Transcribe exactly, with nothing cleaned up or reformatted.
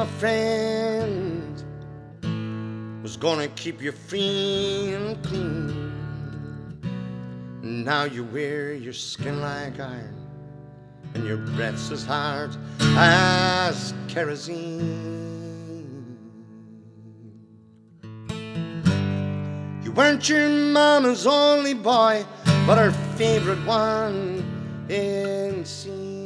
friend was gonna keep you free and clean. Now you wear your skin like iron and your breath's as hard as kerosene. You weren't your mama's only boy, but her favorite one in scene.